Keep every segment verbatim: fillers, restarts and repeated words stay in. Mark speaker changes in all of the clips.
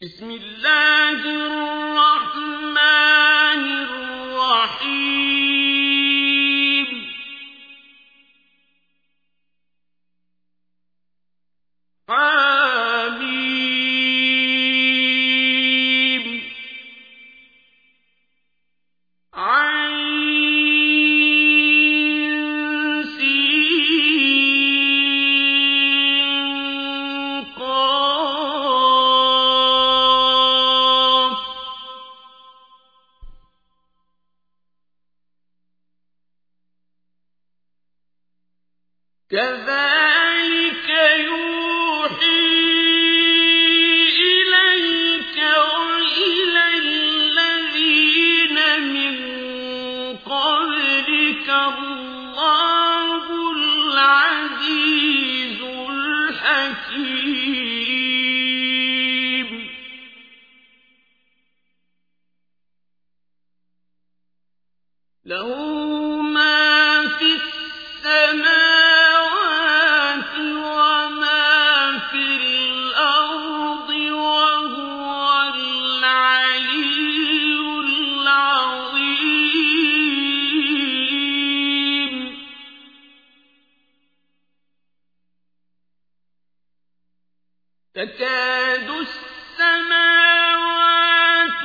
Speaker 1: بسم الله الرحمن الرحيم حميم عين سين قاف كذلك يوحي إليك وإلى الذين من قبلك الله العزيز الحكيم له ما في السماوات وما في الأرض وهو العلي العظيم تكاد السماوات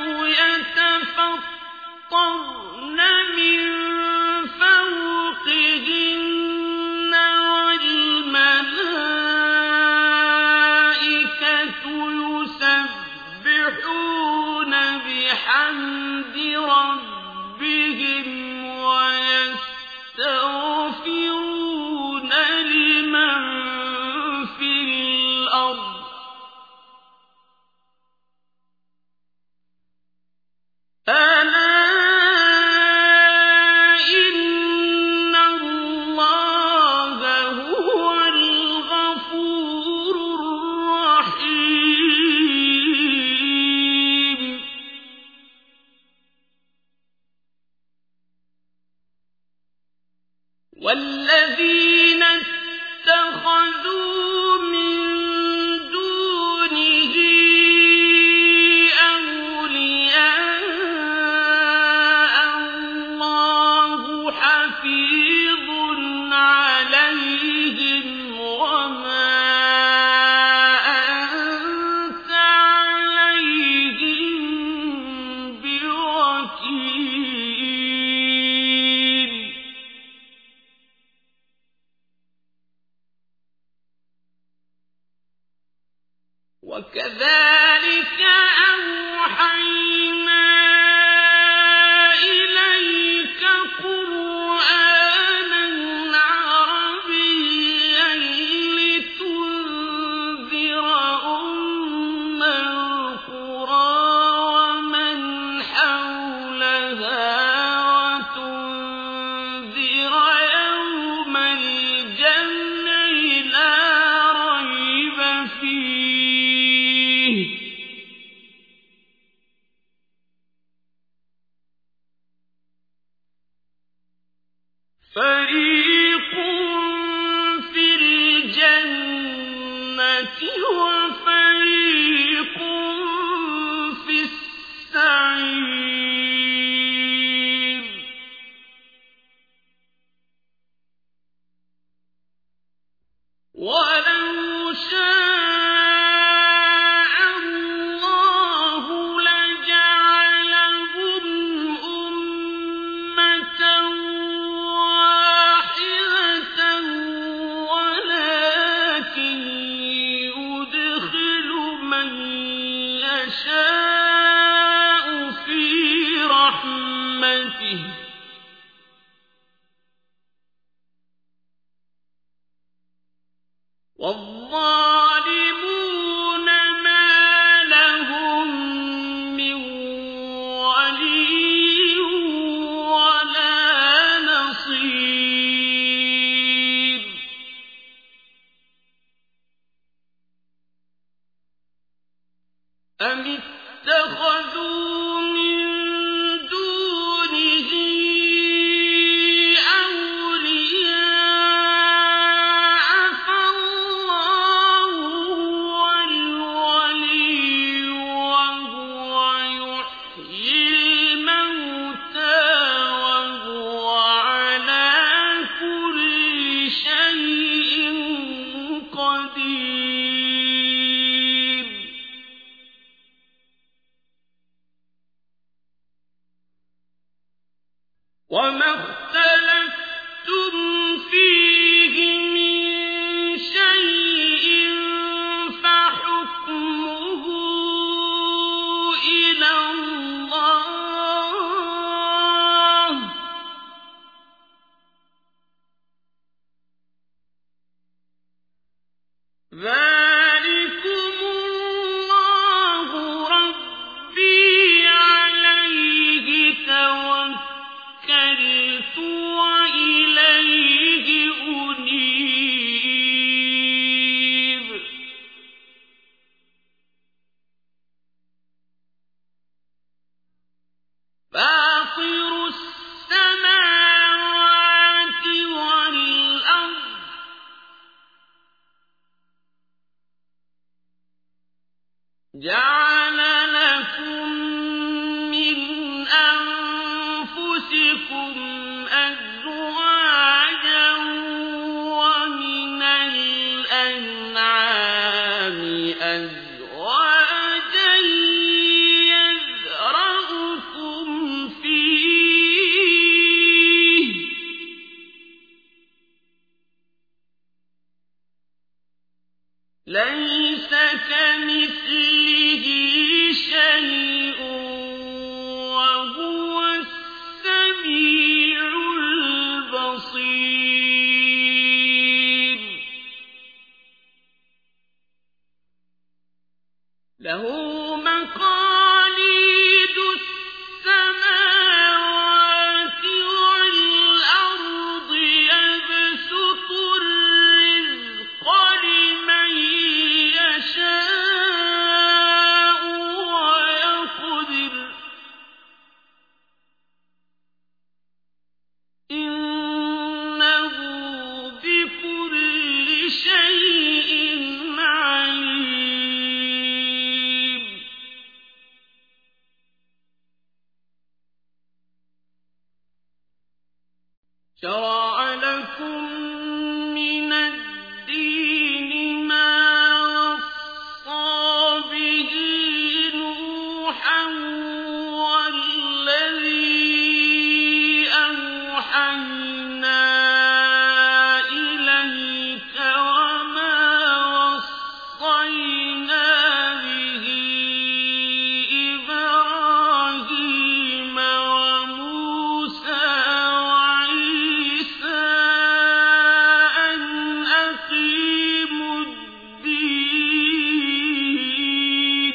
Speaker 1: يتفطرن من فوقهن والملائكة يسبحون بحمد ربهم ويستغفرون لمن في الأرض ألا إن الله هو الغفور الرحيم والذين اتخذوا من دونه أولياء الله حفيظ عليهم وما أنت عليهم بوكيل وكذلك أوحينا إليك قرآنا عربيا لتنذر أم القرى ومن حولها وتنذر يوم الجمع لا ريب فيه فريق في الجنة وفريق في السعير ولو شاء الله لجعلهم أمة واحدة ولكن يدخل من يشاء في رحمته والظالمون ما لهم من ولي ولا نصير أم اتخذوا من دونه أولياء فالله هو الولي جعل لكم من أنفسكم أزواجا ومن الأنعام أزواجا يذرأكم فيه ليس كمثله شيء وهو السميع البصير له مقاليد السماوات والأرض يبسط الرزق لمن يشاء ويقدر إنه بكل شيء عليم شرع لكم من الدين ما وصى به نوحا والذي أوحينا إليك وما وصينا به إبراهيم وموسى وعيسى أن أقيموا الدين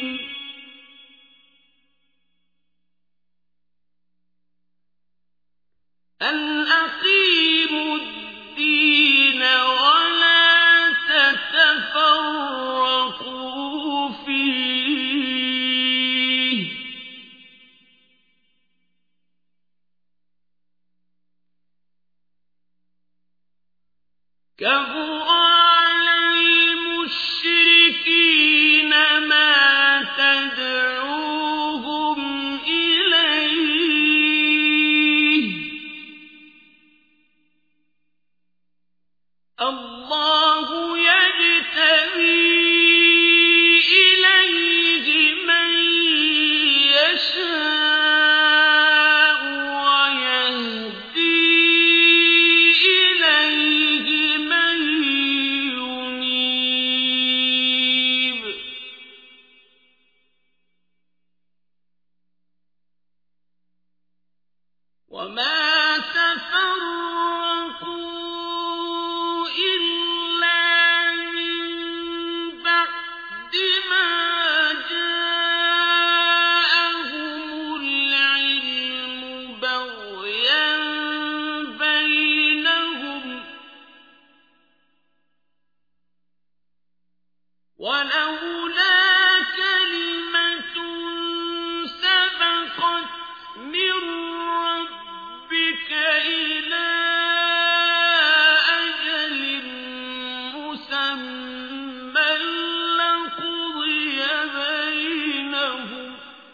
Speaker 1: أن أقيموا الدين ولا تتفرقوا فيه كبر على المشركين ما تدعوهم إليه الله يجتبي إليه من يشاء ويهدي إليه من ينيب وما تفرقوا إلا من بعد ما جاءهم العلم بغيا بينهم ولولا كلمة سبقت من ربك إلى أجل مسمى لقضي بينهم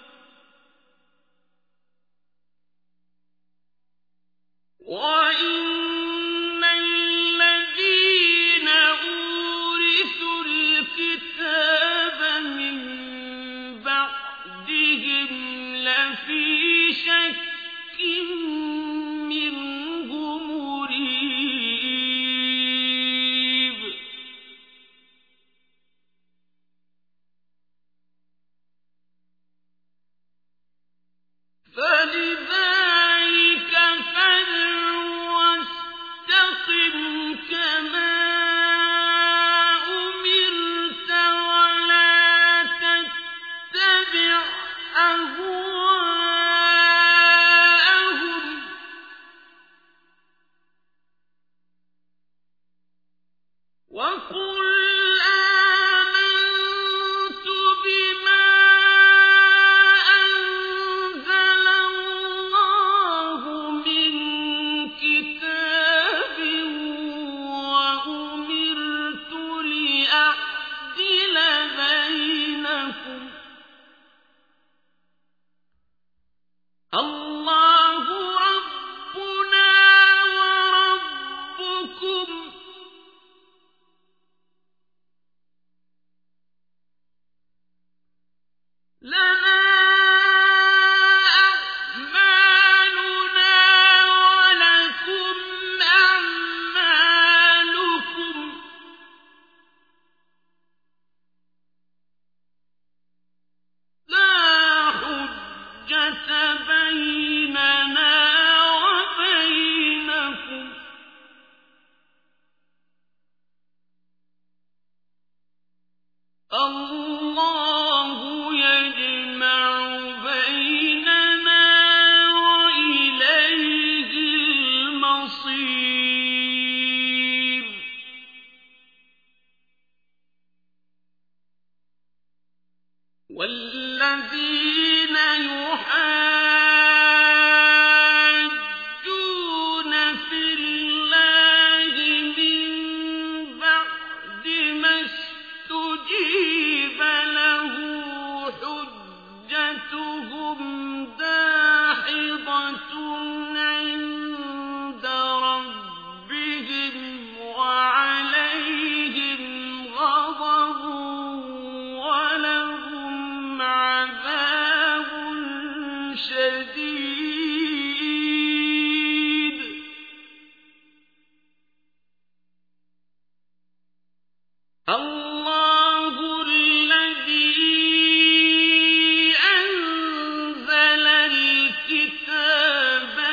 Speaker 1: وإن الذين أورثوا الكتاب من بعدهم لفي شك منه مريب فلذلك فادع واستقم كما أمرت ولا تتبع أهواءهم وقل آمنت بما أنزل الله من كتاب وأمرت لأعدل بينكم والذين يحاجون في الله من بعد ما استجيب له حجتهم داحضة عند ربهم وعليهم غضب ولهم عذاب شديد. الله الذي أنزل الكتاب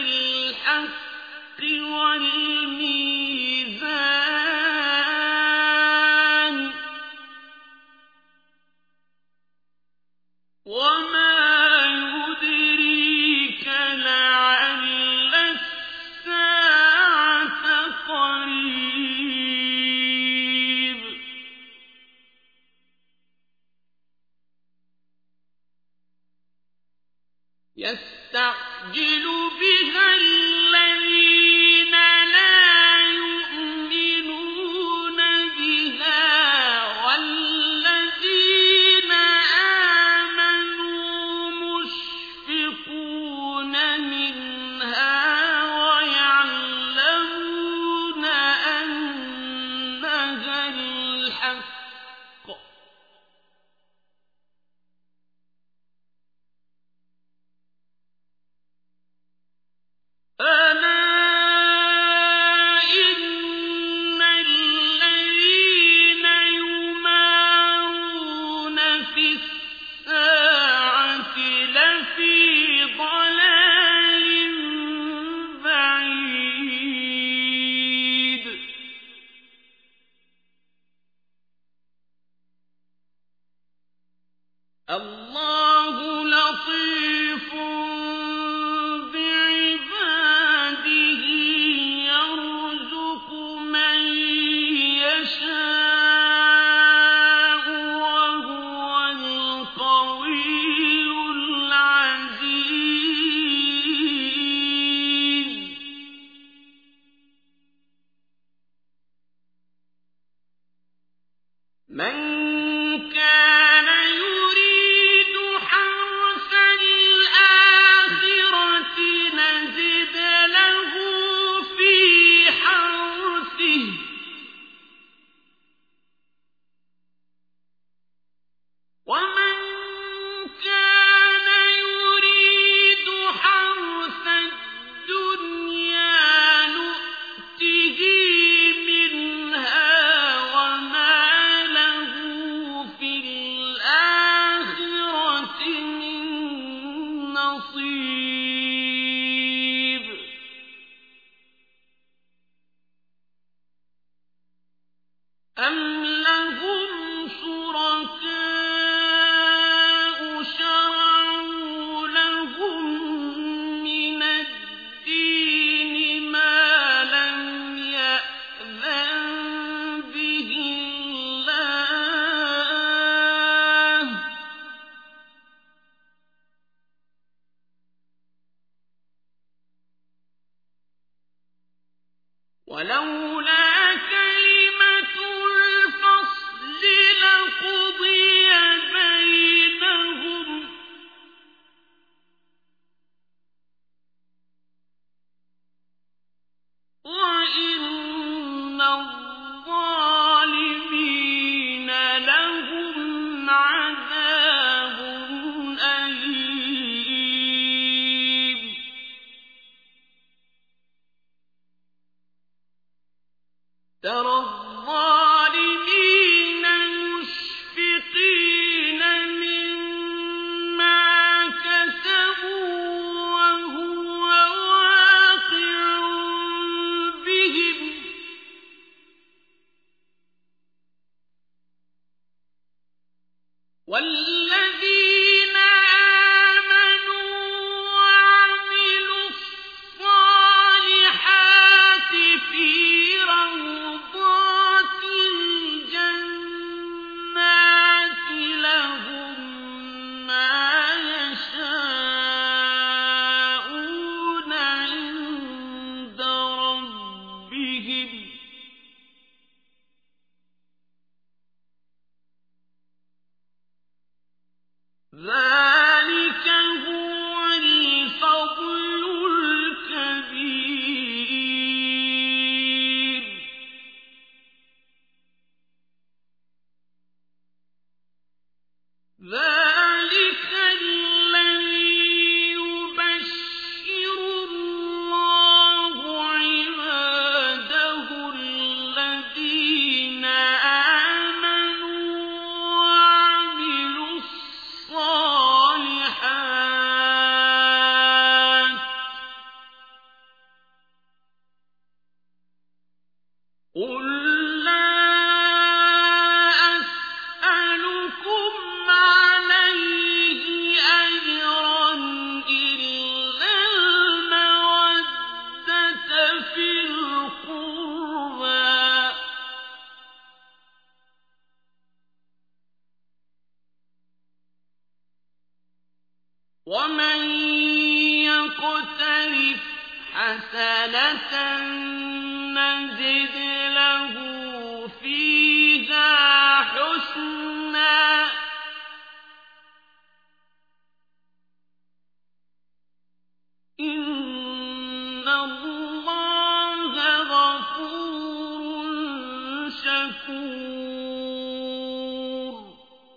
Speaker 1: بالحق والميزان وما يدريك لعل الساعة قريب. يستعجل بها الذين لا يؤمنون بها والذين آمنوا مشفقون منها ويعلمون أنها الحق. ألا إن الذين يمارون في الساعة لفي ضلال بعيد. الله لطيف بعباده يرزق من يشاء وهو القوي العزيز. من كان يريد حرث الآخرة نزد له في حرثه ومن كان يريد حرث الدنيا نؤته منها وما له في الآخرة من نصيب. أم لهم شركاء شرعوا لهم من الدين ما لم يأذن به الله. ولولا كلمة الفصل لقضي بينهم وإن الظالمين لهم عذاب أليم. ومن يقترف حسنة نزد له فيها حسنا إن الله غفور شكور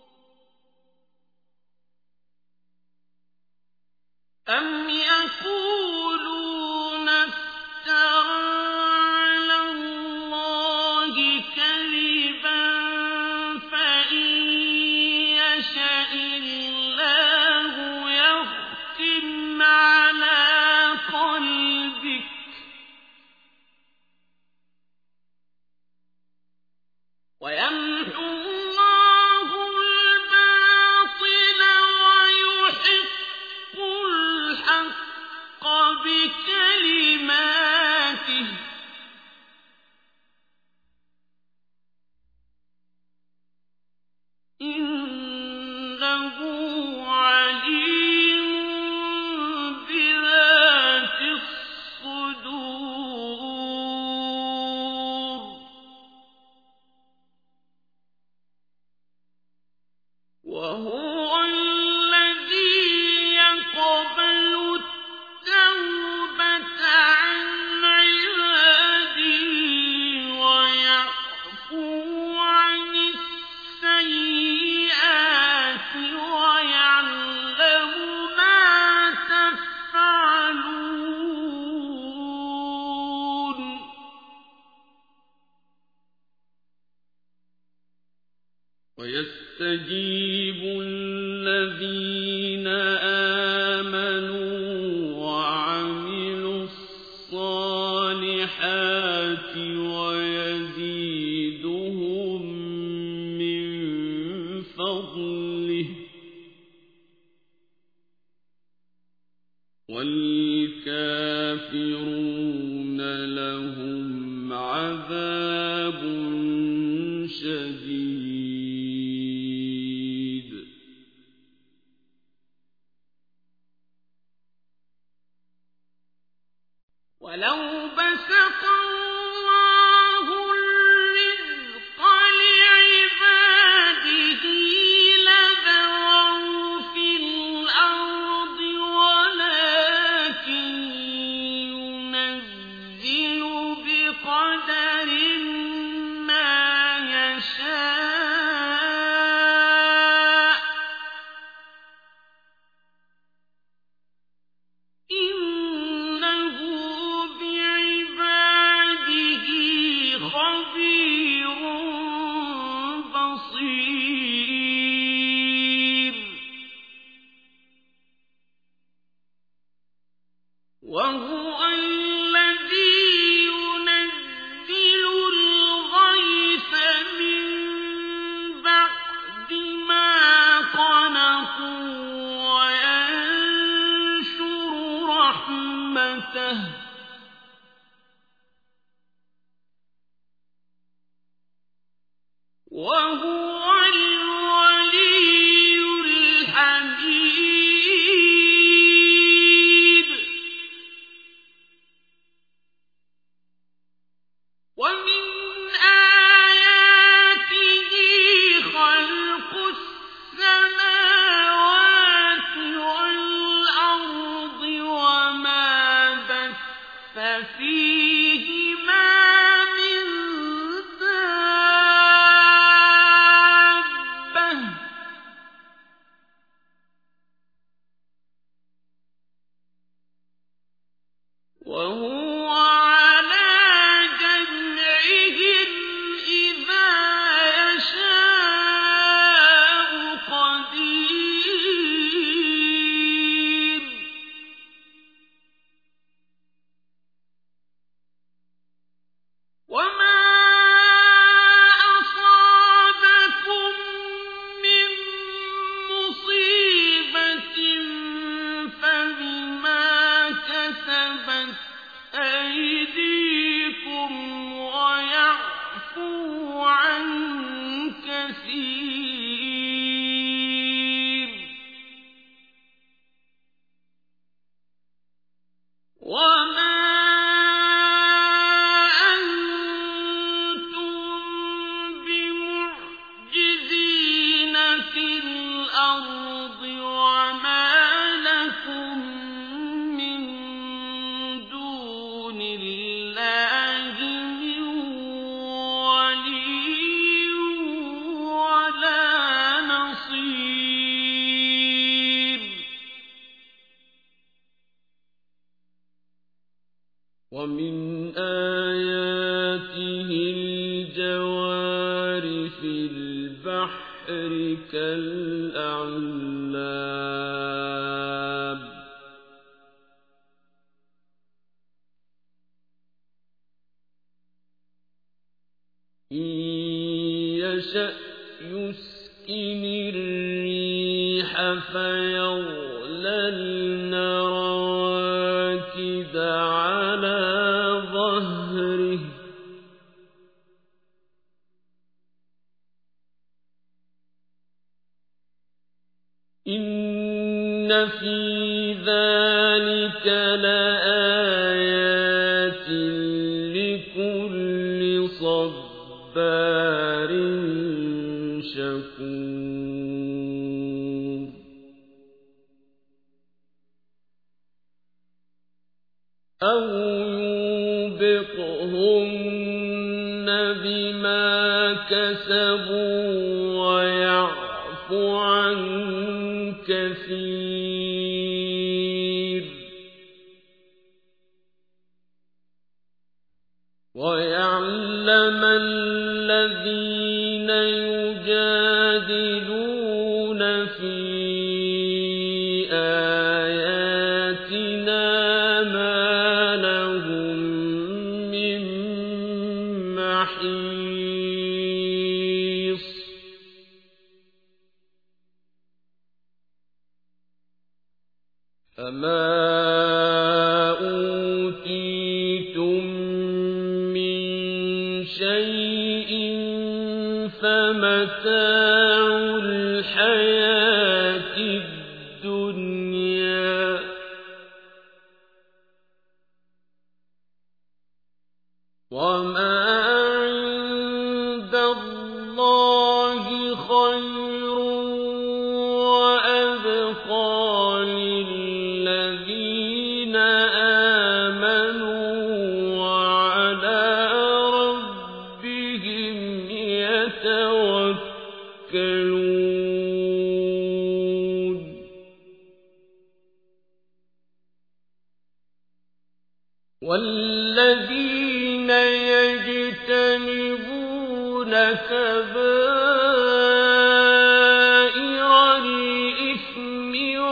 Speaker 1: أم يقولون افترى على الله كذبا فإن يشأ الله يختم على قلبك ويمحو الله الباطل ويحق الحق بكلماته إنه عليم بذات الصدور وهو الذي يقبل التوبة عن عباده ويعفو عن السيئات ويعلم ما تفعلون ويستجيب الذين آمنوا وعملوا الصالحات ويزيدهم من فضله والكافرون لهم عذاب شديد ولو بسط الله الرزق لعباده لبغوا في الأرض ولكن ينزل بقدر ما يشاء إنه بعباده خبير بصير وهو الذي ينزل الغيث من بعد ما قنطوا وينشر رحمته وهو الولي الحميد ومن آياته خلق السماوات والأرض وما بث فيهما من دابة وهو على جمعهم إذا يشاء قدير وما أصابكم من مصيبة فبما كسبت أيديكم ويعفو عن كثير ومن آياته الجوار في البحر كالأعلام إن يشأ يسكن الريح فيظللن رواكد على ظهره إن في ذلك لآيات لكل صبار شكور أو يوبقهن بما كسبوا ويعفو عن كثير ويعلم الذين يجادلون في آياتنا ما لهم من محيص فما أوتيتم من شيء فمتاع الحياة الدنيا وما عند الله خير وأبقى للذين آمنوا وعلى ربهم يتوكلون والذين يجتنبون كبائر الإثم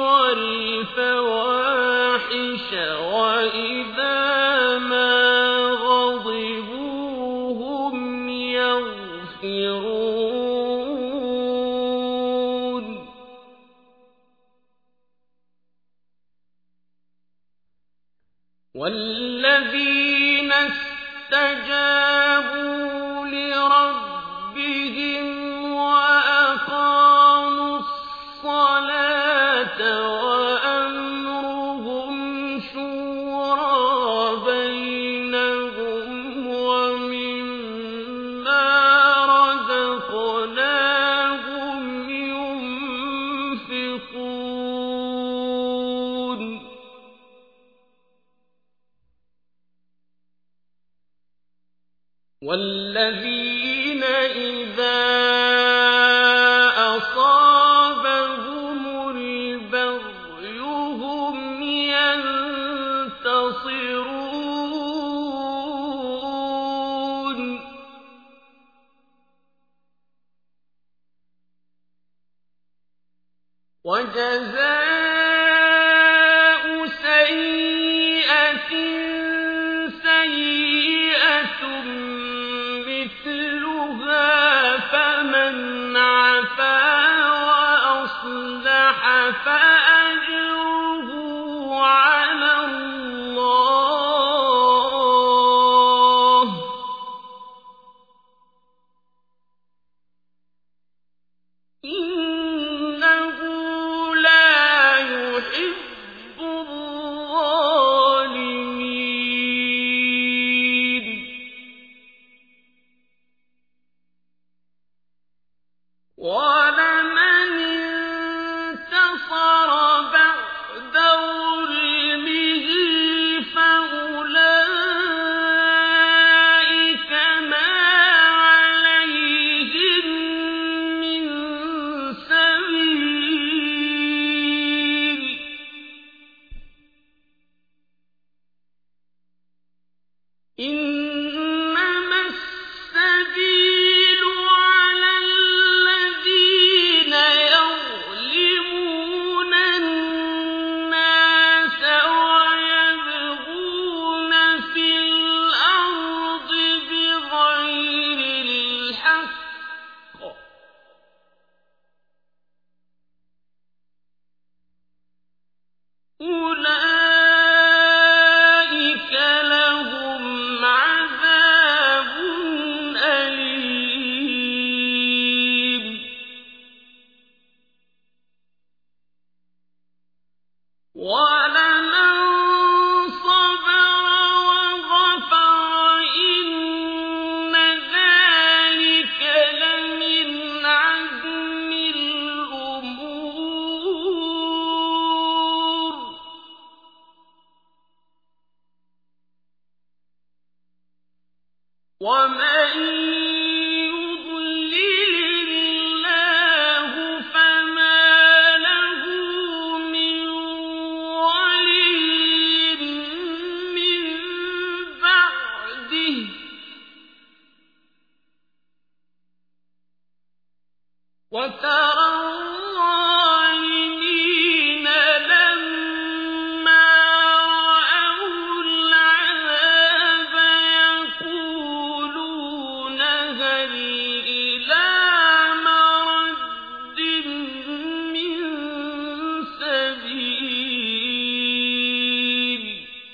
Speaker 1: والفواحش وإذا ما غضبوا هم يغفرون والذين استجابوا لربهم وأقاموا الصلاة وأمرهم شورى بينهم ومما رزقناهم ينفقون والذين إذا أصابهم البغي هم ينتصرون وجزاء سيئة سيئة مثلها فمن عفا وأصلح فأجره على الله إنه لا يحب الظالمين ولمن انتصر بعد وَلَمَن صَبَرَ وَغَفَرَ إِنَّ ذَٰلِكَ لَمِنْ عَزْمِ الْأُمُورِ وَمَن يُضْلِلِ اللَّهُ فَمَا لَهُ مِن وَلِيٍّ مِّن بَعْدِهِ ۗ وَتَرَى الظَّالِمِينَ لَمَّا رَأَوُا الْعَذَابَ يَقُولُونَ هَلْ إِلَىٰ مَرَدٍّ مِّن سَبِيلٍ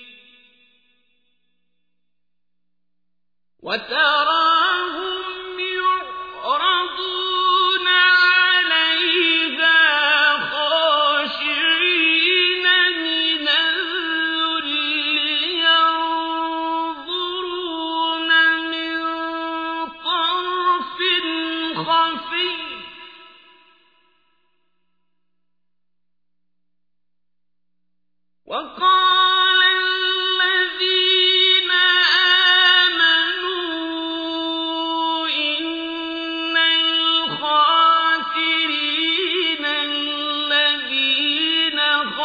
Speaker 1: وَتَرَاهُمْ يُعْرَضُونَ عَلَيْهَا خَاشِعِينَ مِنَ الذُّلِّ يَنظُرُونَ مِن طَرْفٍ خَفِيٍّ ۗ وَقَالَ الَّذِينَ آمَنُوا إِنَّ الْخَاسِرِينَ الَّذِينَ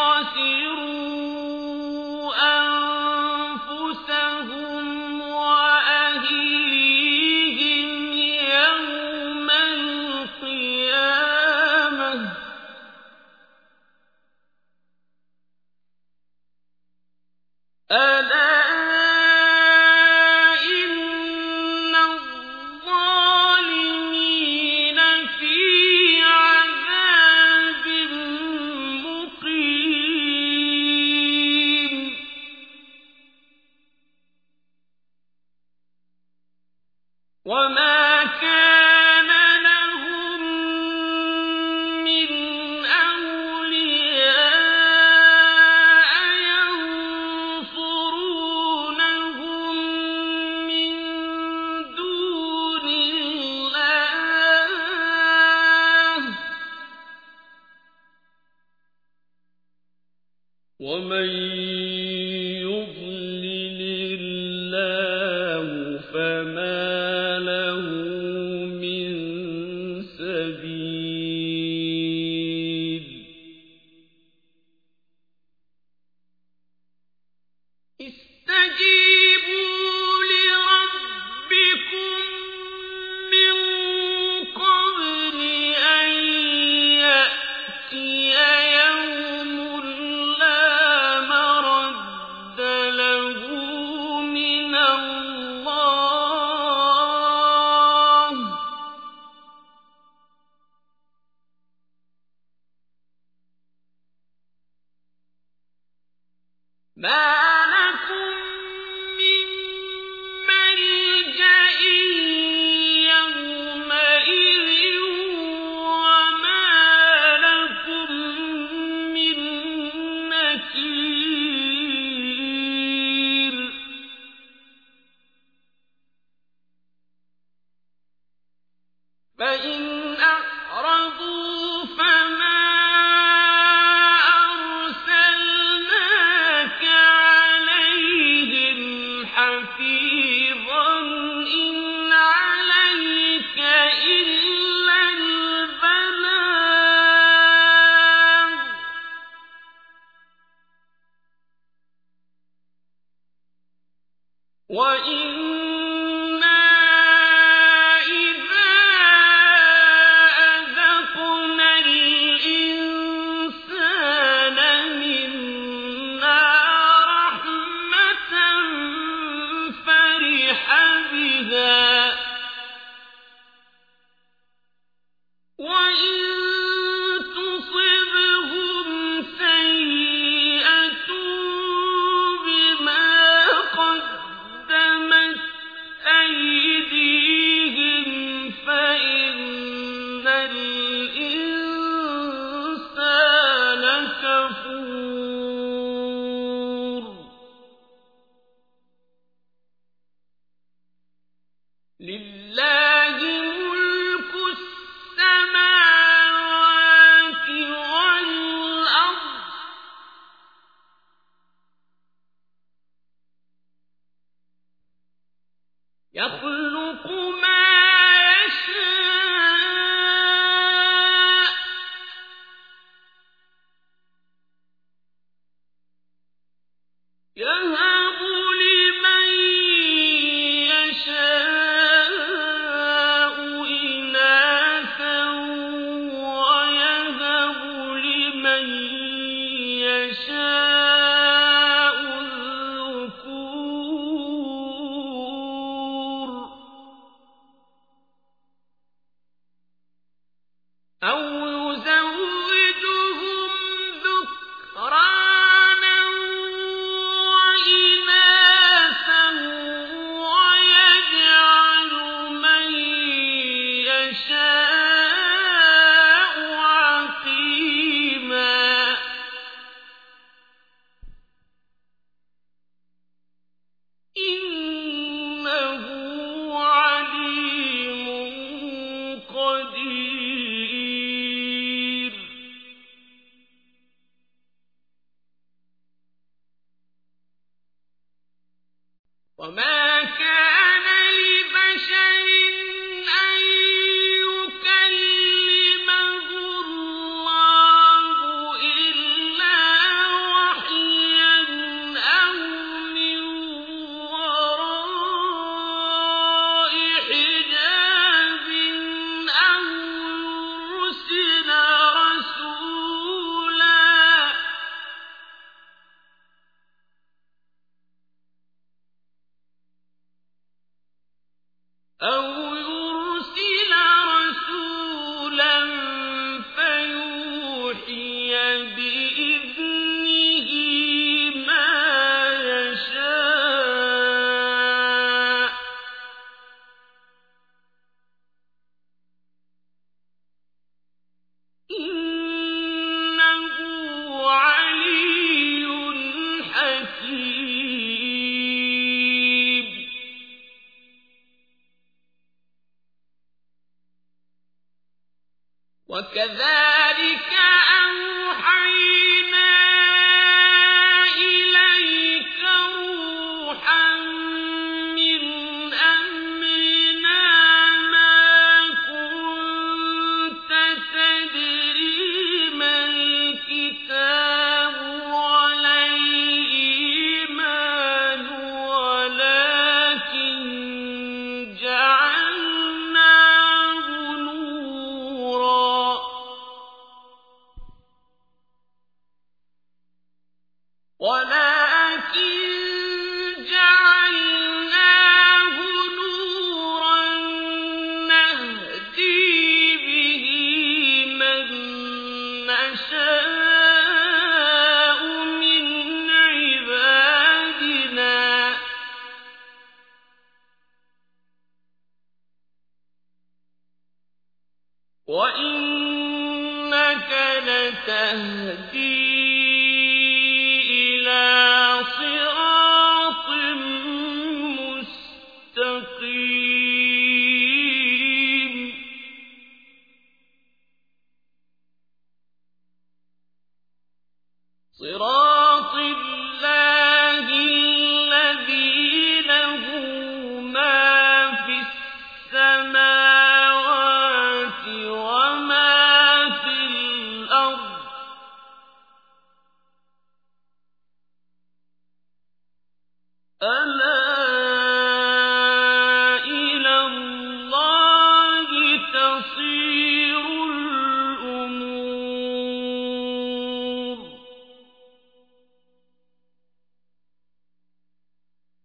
Speaker 1: خَسِرُوا أَنفُسَهُمْ وَأَهْلِيهِمْ يَوْمَ الْقِيَامَةِ ۗ أَلَا إِنَّ الظَّالِمِينَ فِي عَذَابٍ مُّقِيمٍ وَمَا كَانَ لَهُم مِّنْ أَوْلِيَاءَ يَنصُرُونَهُم مِّن دُونِ اللَّهِ ۗ وَمَن يُضْلِلِ اللَّهُ فَمَا لَهُ مِن سَبِيلٍ اسْتَجِيبُوا لِرَبِّكُم مِّن قَبْلِ أَن يَأْتِيَ يَوْمٌ لَّا مَرَدَّ لَهُ مِنَ اللَّهِ ۖ مَا لَكُم مِّن مَّلْجَإٍ يَوْمَئِذٍ وَمَا لَكُم مِّن نَّكِيرٍ فَإِنْ أَعْرَضُوا فَمَا أَرْسَلْنَاكَ عَلَيْهِمْ حَفِيظًا ۖ إِنْ عَلَيْكَ إِلَّا الْبَلَاغُ ۗ وَإِنَّا إِذَا أَذَقْنَا الْإِنسَانَ مِنَّا رَحْمَةً فَرِحَ بِهَا ۖ وَإِن تُصِبْهُمْ سَيِّئَةٌ بِمَا قَدَّمَتْ لله ملك السماوات والأرض يخلق ما يشاء يهب لمن يشاء إناثا ويهب لمن يشاء الذكور أو يزوجهم ذكرانا وإناثا ويجعل من يشاء عقيما إنه عليم قدير وما كان لبشر أن يكلمه الله إلا وحيا أو من وراء حجاب أو يرسل رسولا أو يرسل رسولا فيوحي بإذنه ما يشاء إنه علي حكيم وكذلك أوحينا إليك روحا من أمرنا ما كنت تدري ما الكتاب ولا الإيمان ولكن جعلناه نورا ولكن جعلناه نورا نهدي به من نشاء من عبادنا وإنك لتهدي إلى صراط مستقيم صراط الله الذي له ما في السماوات وما في الأرض ألا